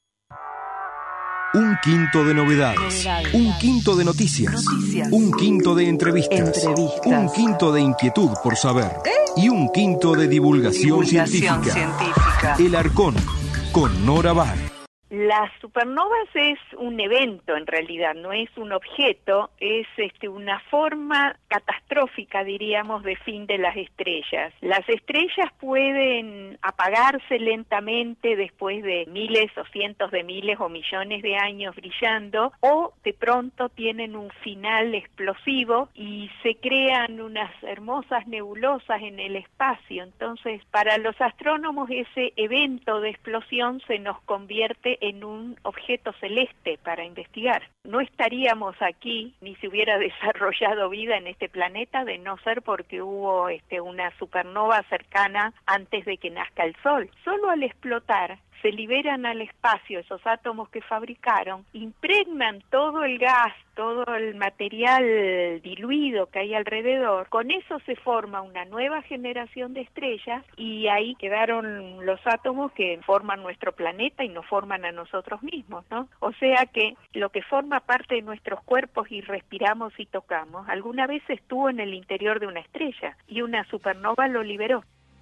Un quinto de novedades, novedades. Un quinto de noticias, noticias. Un quinto de entrevistas, entrevistas. Un quinto de inquietud por saber ¿Eh? Y un quinto de divulgación, divulgación científica. científica. El Arcón, con Nora Bar. Las supernovas es un evento, en realidad, no es un objeto, es este, una forma catastrófica, diríamos, de fin de las estrellas. Las estrellas pueden apagarse lentamente después de miles o cientos de miles o millones de años brillando, o de pronto tienen un final explosivo y se crean unas hermosas nebulosas en el espacio. Entonces, para los astrónomos ese evento de explosión se nos convierte en un objeto celeste para investigar. No estaríamos aquí ni se hubiera desarrollado vida en este planeta de no ser porque hubo este, una supernova cercana antes de que nazca el Sol. Solo al explotar se liberan al espacio esos átomos que fabricaron, impregnan todo el gas, todo el material diluido que hay alrededor, con eso se forma una nueva generación de estrellas y ahí quedaron los átomos que forman nuestro planeta y nos forman a nosotros mismos, ¿no? O sea que lo que forma parte de nuestros cuerpos y respiramos y tocamos, alguna vez estuvo en el interior de una estrella y una supernova lo liberó.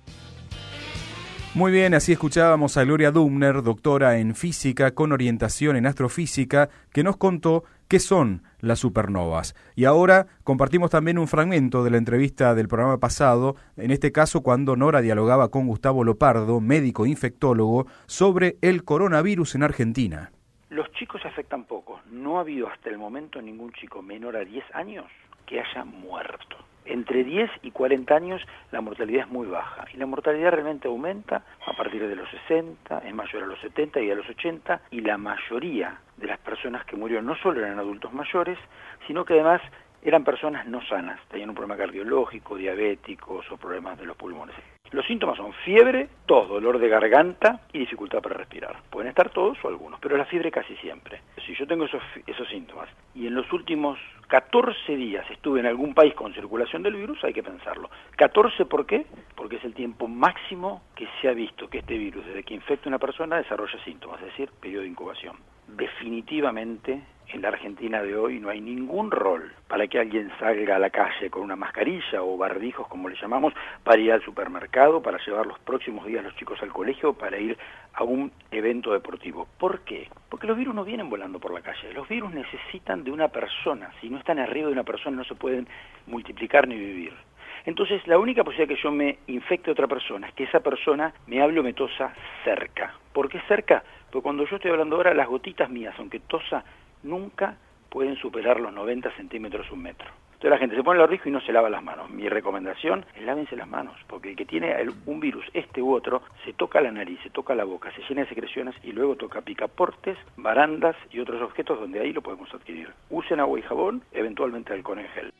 Muy bien, así escuchábamos a Gloria Dubner, doctora en física con orientación en astrofísica, que nos contó qué son las supernovas. Y ahora compartimos también un fragmento de la entrevista del programa pasado, en este caso cuando Nora dialogaba con Gustavo Lopardo, médico infectólogo, sobre el coronavirus en Argentina. Los chicos se afectan poco. No ha habido hasta el momento ningún chico menor a diez años que haya muerto. Entre diez y cuarenta años la mortalidad es muy baja y la mortalidad realmente aumenta a partir de los sesenta, es mayor a los setenta y a los ochenta, y la mayoría de las personas que murieron no solo eran adultos mayores, sino que además eran personas no sanas, tenían un problema cardiológico, diabéticos o problemas de los pulmones. Los síntomas son fiebre, tos, dolor de garganta y dificultad para respirar. Pueden estar todos o algunos, pero la fiebre casi siempre. Si yo tengo esos, esos síntomas y en los últimos catorce días estuve en algún país con circulación del virus, hay que pensarlo. catorce, ¿por qué? Porque es el tiempo máximo que se ha visto que este virus, desde que infecta a una persona, desarrolla síntomas, es decir, periodo de incubación. Definitivamente, en la Argentina de hoy no hay ningún rol para que alguien salga a la calle con una mascarilla o barbijos, como le llamamos, para ir al supermercado, para llevar los próximos días los chicos al colegio, para ir a un evento deportivo. ¿Por qué? Porque los virus no vienen volando por la calle. Los virus necesitan de una persona. Si no están arriba de una persona no se pueden multiplicar ni vivir. Entonces, la única posibilidad que yo me infecte a otra persona es que esa persona me hable o me tosa cerca. ¿Por qué cerca? Porque cuando yo estoy hablando ahora, las gotitas mías, aunque tosa, nunca pueden superar los noventa centímetros, un metro. Entonces la gente se pone el barbijo y no se lava las manos. Mi recomendación es lávense las manos, porque el que tiene el, un virus, este u otro, se toca la nariz, se toca la boca, se llena de secreciones y luego toca picaportes, barandas y otros objetos donde ahí lo podemos adquirir. Usen agua y jabón, eventualmente alcohol en gel.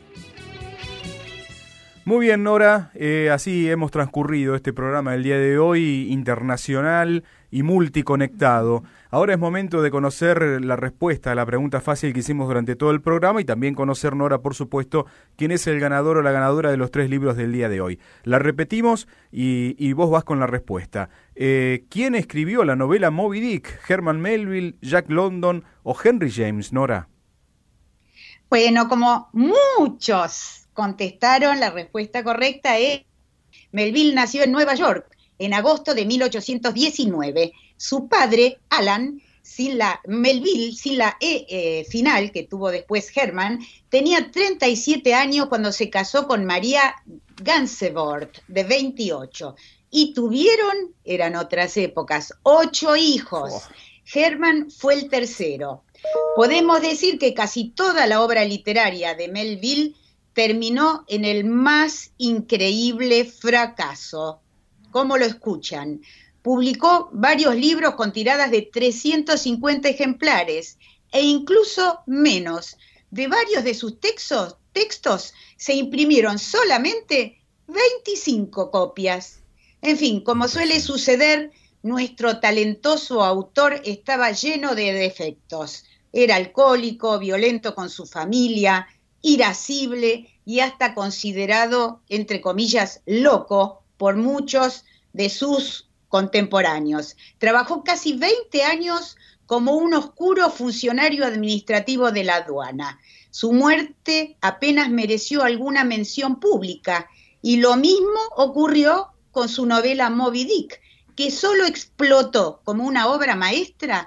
Muy bien, Nora, eh, así hemos transcurrido este programa del día de hoy, internacional y multiconectado. Ahora es momento de conocer la respuesta a la pregunta fácil que hicimos durante todo el programa y también conocer, Nora, por supuesto, quién es el ganador o la ganadora de los tres libros del día de hoy. La repetimos y, y vos vas con la respuesta. Eh, ¿Quién escribió la novela Moby Dick? ¿Herman Melville, Jack London o Henry James, Nora? Bueno, como muchos contestaron, la respuesta correcta es Melville nació en Nueva York en agosto de mil ochocientos diecinueve. Su padre, Alan, sin la Melville, sin la E eh, final que tuvo después Herman, tenía treinta y siete años cuando se casó con María Gansevoort, de veintiocho. Y tuvieron, eran otras épocas, ocho hijos. Oh. Herman fue el tercero. Podemos decir que casi toda la obra literaria de Melville terminó en el más increíble fracaso. ¿Cómo lo escuchan? Publicó varios libros con tiradas de trescientos cincuenta ejemplares e incluso menos. De varios de sus textos, textos se imprimieron solamente veinticinco copias. En fin, como suele suceder, nuestro talentoso autor estaba lleno de defectos. Era alcohólico, violento con su familia, irascible y hasta considerado, entre comillas, loco por muchos de sus contemporáneos. Trabajó casi veinte años como un oscuro funcionario administrativo de la aduana. Su muerte apenas mereció alguna mención pública y lo mismo ocurrió con su novela Moby Dick, que solo explotó como una obra maestra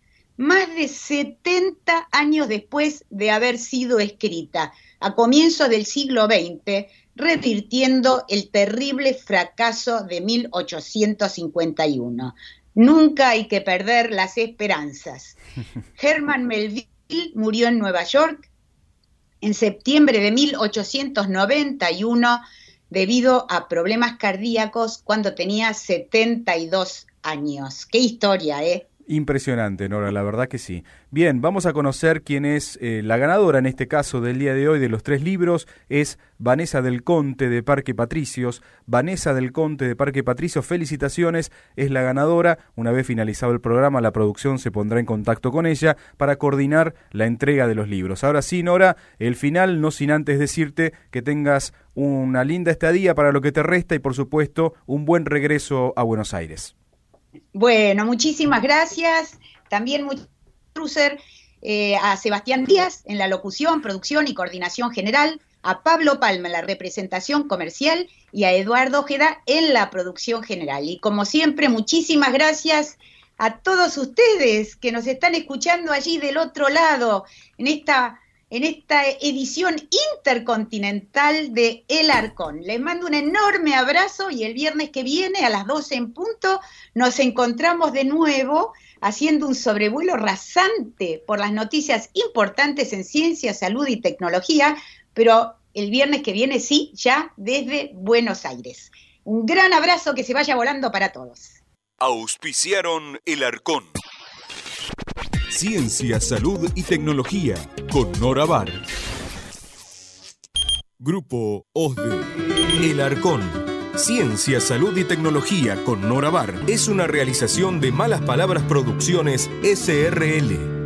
más de setenta años después de haber sido escrita, a comienzos del siglo veinte, revirtiendo el terrible fracaso de mil ochocientos cincuenta y uno. Nunca hay que perder las esperanzas. Herman Melville murió en Nueva York en septiembre de mil ochocientos noventa y uno debido a problemas cardíacos cuando tenía setenta y dos años. Qué historia, ¿eh? Impresionante, Nora, la verdad que sí. Bien, vamos a conocer quién es eh, la ganadora en este caso del día de hoy de los tres libros. Es Vanessa del Conte de Parque Patricios. Vanessa del Conte de Parque Patricios, felicitaciones, es la ganadora. Una vez finalizado el programa, la producción se pondrá en contacto con ella para coordinar la entrega de los libros. Ahora sí, Nora, el final, no sin antes decirte que tengas una linda estadía para lo que te resta y, por supuesto, un buen regreso a Buenos Aires. Bueno, muchísimas gracias. También muchas gracias eh, a Sebastián Díaz en la locución, producción y coordinación general, a Pablo Palma en la representación comercial y a Eduardo Ojeda en la producción general. Y como siempre, muchísimas gracias a todos ustedes que nos están escuchando allí del otro lado, en esta, en esta edición intercontinental de El Arcón. Les mando un enorme abrazo y el viernes que viene a las doce en punto nos encontramos de nuevo haciendo un sobrevuelo rasante por las noticias importantes en ciencia, salud y tecnología, pero el viernes que viene sí, ya desde Buenos Aires. Un gran abrazo, que se vaya volando para todos. Auspiciaron El Arcón. Ciencia, salud y tecnología con Nora Bar. Grupo OSDE. El Arcón. Ciencia, salud y tecnología con Nora Bar es una realización de Malas Palabras Producciones S R L.